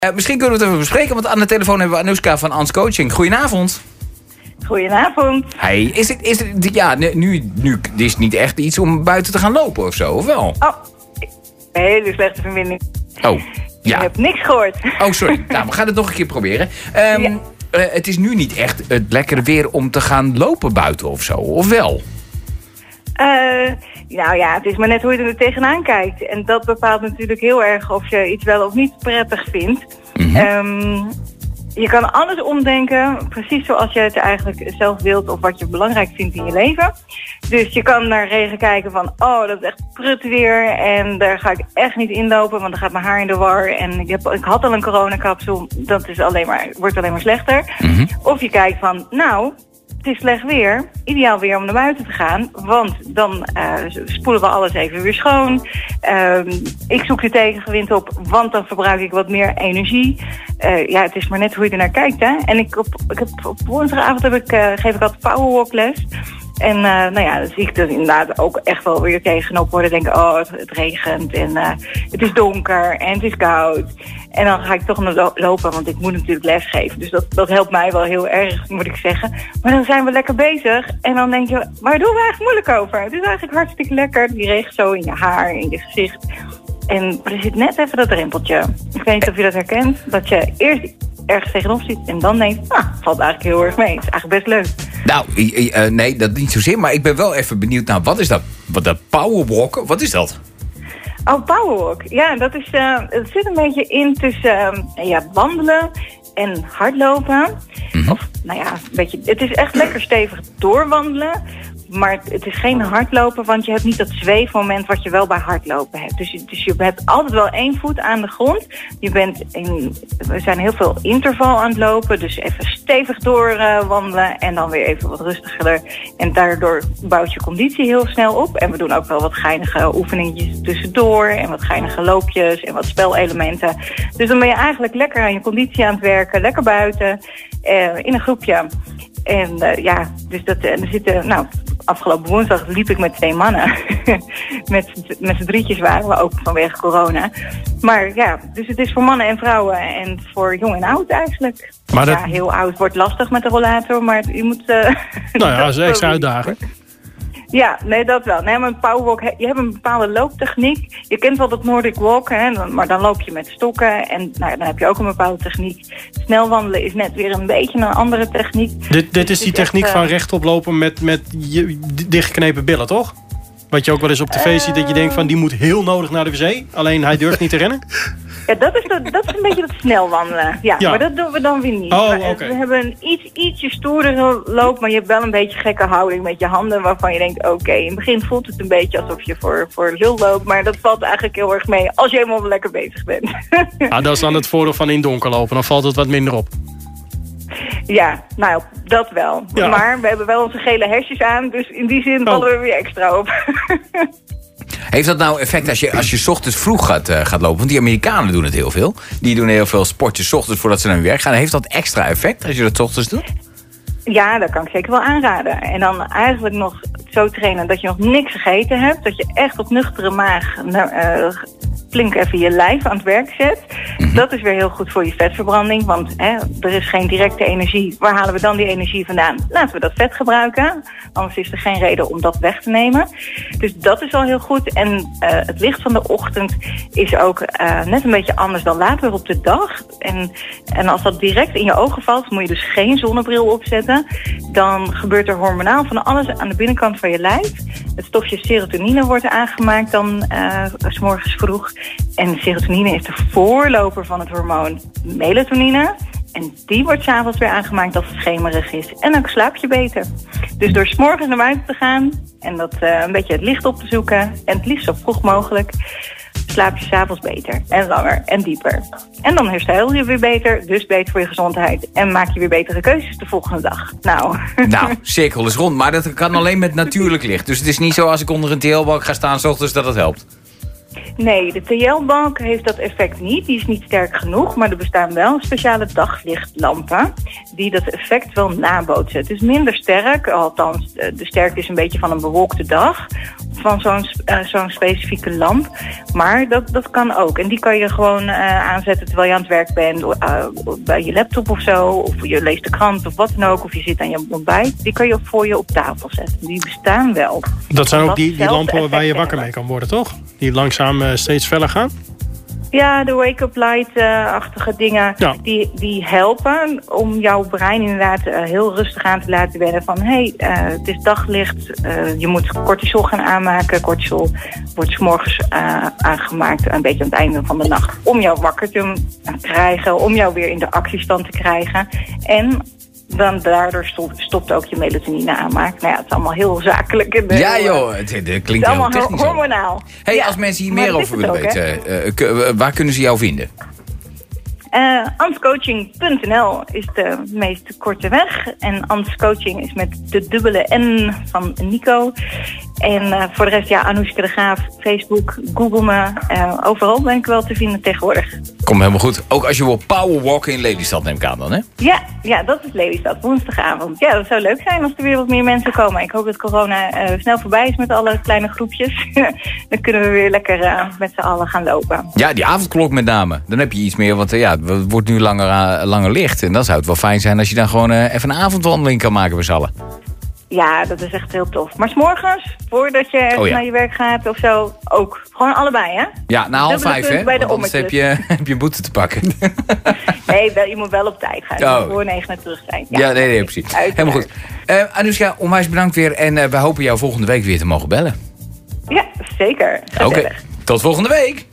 Misschien kunnen we het even bespreken, want aan de telefoon hebben we Anoushka van Ans Coaching. Goedenavond. Goedenavond. Hey, is het nu is het niet echt iets om buiten te gaan lopen of zo, of wel? Oh, een hele slechte verbinding. Oh, ja. Ik heb niks gehoord. Oh, sorry. Nou, we gaan het nog een keer proberen. Het is nu niet echt het lekkere weer om te gaan lopen buiten of zo, of wel? Nou ja, het is maar net hoe je er tegenaan kijkt. En dat bepaalt natuurlijk heel erg of je iets wel of niet prettig vindt. Mm-hmm. Je kan alles omdenken, precies zoals je het eigenlijk zelf wilt of wat je belangrijk vindt in je leven. Dus je kan naar regen kijken van, oh, dat is echt prut weer en daar ga ik echt niet inlopen, want dan gaat mijn haar in de war. En ik had al een coronakapsel, dat is wordt alleen maar slechter. Mm-hmm. Of je kijkt van, nou, het is slecht weer, ideaal weer om naar buiten te gaan, want dan spoelen we alles even weer schoon. Ik zoek de tegenwind op, want dan verbruik ik wat meer energie. Het is maar net hoe je er naar kijkt, hè. En op woensdagavond geef ik altijd powerwalkles. En dan zie ik er inderdaad ook echt wel weer tegenop worden. Denken, oh, het regent en het is donker en het is koud. En dan ga ik toch nog lopen, want ik moet natuurlijk lesgeven. Dus dat helpt mij wel heel erg, moet ik zeggen. Maar dan zijn we lekker bezig. En dan denk je, waar doen we eigenlijk moeilijk over? Het is eigenlijk hartstikke lekker. Die regen zo in je haar, in je gezicht. En er zit net even dat drempeltje. Ik weet niet of je dat herkent. Dat je eerst ergens tegenop zit en dan denkt, valt eigenlijk heel erg mee. Het is eigenlijk best leuk. Nou, nee, dat niet zozeer. Maar ik ben wel even benieuwd naar, wat is dat? Dat powerwalken, wat is dat? Oh, powerwalk. Ja, dat is, het zit een beetje in tussen wandelen en hardlopen. Mm-hmm. Of, een beetje, het is echt lekker stevig doorwandelen. Maar het is geen hardlopen, want je hebt niet dat zweefmoment wat je wel bij hardlopen hebt. Dus je hebt altijd wel 1 voet aan de grond. We zijn heel veel interval aan het lopen, dus even stevig doorwandelen en dan weer even wat rustiger. En daardoor bouwt je conditie heel snel op. En we doen ook wel wat geinige oefeningetjes tussendoor en wat geinige loopjes en wat spelelementen. Dus dan ben je eigenlijk lekker aan je conditie aan het werken, lekker buiten, in een groepje. En er zitten, afgelopen woensdag liep ik met 2 mannen. met z'n drietjes waren we ook vanwege corona. Maar ja, dus het is voor mannen en vrouwen en voor jong en oud eigenlijk. Maar heel oud wordt lastig met de rollator, maar je moet... dat is een extra uitdaging. Ja, nee, dat wel. Nee, maar een powerwalk, je hebt een bepaalde looptechniek. Je kent wel dat Nordic walk, hè, maar dan loop je met stokken. En dan heb je ook een bepaalde techniek. Snel wandelen is net weer een beetje een andere techniek. Dit is die techniek van rechtop lopen met je dichtgeknepen billen, toch? Wat je ook wel eens op tv ziet, dat je denkt van die moet heel nodig naar de wc. Alleen hij durft niet te rennen. Ja, dat is een beetje dat snel wandelen. Ja, maar dat doen we dan weer niet. Okay. We hebben een ietsje stoerdere loop, maar je hebt wel een beetje gekke houding met je handen waarvan je denkt, oké, in het begin voelt het een beetje alsof je voor lul loopt, maar dat valt eigenlijk heel erg mee als je helemaal lekker bezig bent. Dat is dan het voordeel van in donker lopen, dan valt het wat minder op. Ja, nou, dat wel. Ja. Maar we hebben wel onze gele hesjes aan, dus in die zin vallen we weer extra op. Heeft dat nou effect als je 's ochtends vroeg gaat lopen? Want die Amerikanen doen het heel veel. Die doen heel veel sportjes 's ochtends voordat ze naar hun werk gaan. Heeft dat extra effect als je dat 's ochtends doet? Ja, dat kan ik zeker wel aanraden. En dan eigenlijk nog zo trainen dat je nog niks gegeten hebt. Dat je echt op nuchtere maag flink even je lijf aan het werk zet. Mm-hmm. Dat is weer heel goed voor je vetverbranding. Want er is geen directe energie. Waar halen we dan die energie vandaan? Laten we dat vet gebruiken. Anders is er geen reden om dat weg te nemen. Dus dat is al heel goed. En het licht van de ochtend is ook net een beetje anders dan later op de dag. En als dat direct in je ogen valt, moet je dus geen zonnebril opzetten. Dan gebeurt er hormonaal van alles aan de binnenkant van je lijf. Het stofje serotonine wordt aangemaakt dan 's morgens vroeg. En serotonine is de voorloper van het hormoon melatonine. En die wordt 's avonds weer aangemaakt als het schemerig is. En dan slaap je beter. Dus door 's morgens naar buiten te gaan en dat een beetje het licht op te zoeken, en het liefst zo vroeg mogelijk, slaap je 's avonds beter en langer en dieper. En dan herstel je weer beter, dus beter voor je gezondheid. En maak je weer betere keuzes de volgende dag. Nou, cirkel is rond, maar dat kan alleen met natuurlijk licht. Dus het is niet zo als ik onder een TL-balk ga staan 's ochtends dat het helpt. Nee, de TL-balk heeft dat effect niet. Die is niet sterk genoeg, maar er bestaan wel speciale daglichtlampen die dat effect wel nabootsen. Het is minder sterk, althans de sterkte is een beetje van een bewolkte dag van zo'n specifieke lamp. Maar dat kan ook. En die kan je gewoon aanzetten terwijl je aan het werk bent, bij je laptop of zo, of je leest de krant of wat dan ook, of je zit aan je ontbijt. Die kan je voor je op tafel zetten. Die bestaan wel. Dat zijn ook die lampen waar je wakker mee kan worden, toch? Die langzaam steeds feller gaan? Ja, de wake-up light-achtige dingen, ja. Die helpen om jouw brein inderdaad heel rustig aan te laten wennen van het is daglicht, je moet cortisol gaan aanmaken. Cortisol wordt 's morgens aangemaakt een beetje aan het einde van de nacht om jou wakker te krijgen, om jou weer in de actiestand te krijgen. En dan daardoor stopt ook je melatonine aanmaak. Nou ja, het is allemaal heel zakelijk. Ja joh, het klinkt heel allemaal technisch. Hormonaal. Hey, ja, als mensen hier meer over willen weten, waar kunnen ze jou vinden? Anscoaching.nl is de meest korte weg. En Anscoaching is met de dubbele N van Nico. En voor de rest, ja, Anoushka de Graaf, Facebook, Google me. Overal ben ik wel te vinden tegenwoordig. Komt helemaal goed. Ook als je wil powerwalken in Lelystad, neem ik aan dan, hè? Ja, dat is Lelystad, woensdagavond. Ja, dat zou leuk zijn als er weer wat meer mensen komen. Ik hoop dat corona snel voorbij is met alle kleine groepjes. Dan kunnen we weer lekker met z'n allen gaan lopen. Ja, die avondklok met name. Dan heb je iets meer, want het wordt nu langer licht. En dan zou het wel fijn zijn als je dan gewoon even een avondwandeling kan maken met z'n allen. Ja, dat is echt heel tof. Maar 's morgens, voordat je naar je werk gaat of zo, ook. Gewoon allebei, hè? Ja, na 4:30, hè? Want anders heb je boete te pakken. Nee, je moet wel op tijd gaan. Je moet voor 9 terug zijn. Ja, nee, precies. Helemaal goed. Anoushka, onwijs bedankt weer. En wij hopen jou volgende week weer te mogen bellen. Ja, zeker. Oké, tot volgende week.